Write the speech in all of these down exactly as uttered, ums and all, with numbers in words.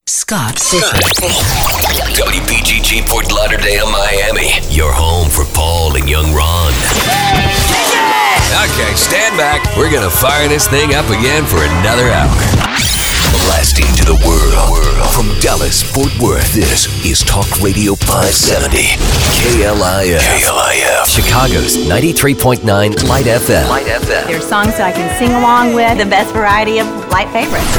Scott Fisher. W P G G Fort Lauderdale, Miami. Your home for Paul and young Ron. Okay, stand back. We're gonna fire this thing up again for another hour. Blasting to the world. From Dallas, Fort Worth, this is Talk Radio five seventy. K L I F. K L I F. Chicago's ninety-three point nine Light F M. Light F M. There's songs I can sing along with, the best variety of light favorites.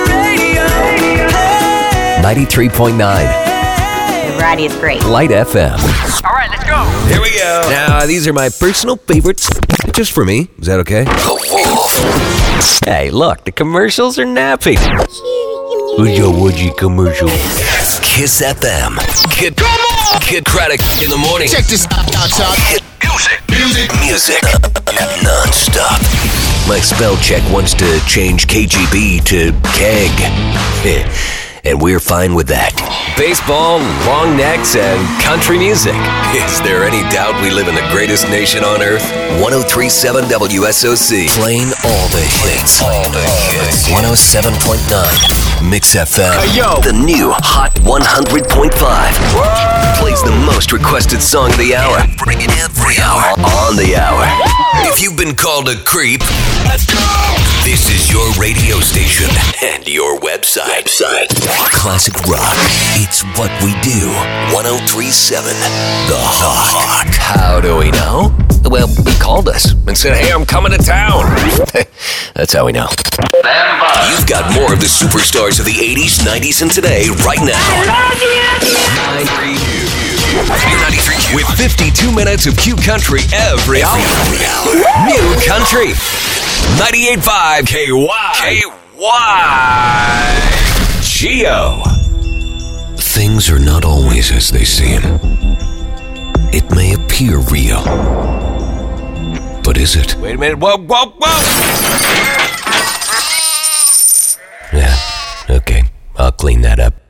ninety-three point nine. The variety is great. Light F M. All right, let's go. Here we go. Now, these are my personal favorites. Just for me. Is that okay? The Wolf. Hey, look, the commercials are nappy. Who's your woody commercial? Kiss F M. Kid, Kid Craddock in the morning. Check this out, y'all. Hit music. Music. Music. Non-stop. My spell check wants to change K G B to keg. And we're fine with that. Baseball, long necks, and country music. Is there any doubt we live in the greatest nation on earth? one oh three point seven W S O C. Playing all the hits. All the hits. one oh seven point nine. Mix F M. Hey, yo. The new Hot one hundred point five. Plays the most requested song of the hour. Bring it every hour. On the hour. If you've been called a creep, let's go! This is your radio station and your website. Website. Classic rock. It's what we do. one oh three point seven. The Hawk. How do we know? Well, he called us and said, hey, I'm coming to town. That's how we know. You've got more of the superstars of the eighties, nineties, and today right now. ninety-three Q. With fifty-two minutes of Q Country every hour. New Country. ninety-eight point five K Y. K Y. Geo. Things are not always as they seem. It may appear real. But is it? Wait a minute. Whoa, whoa, whoa! Yeah, okay. I'll clean that up.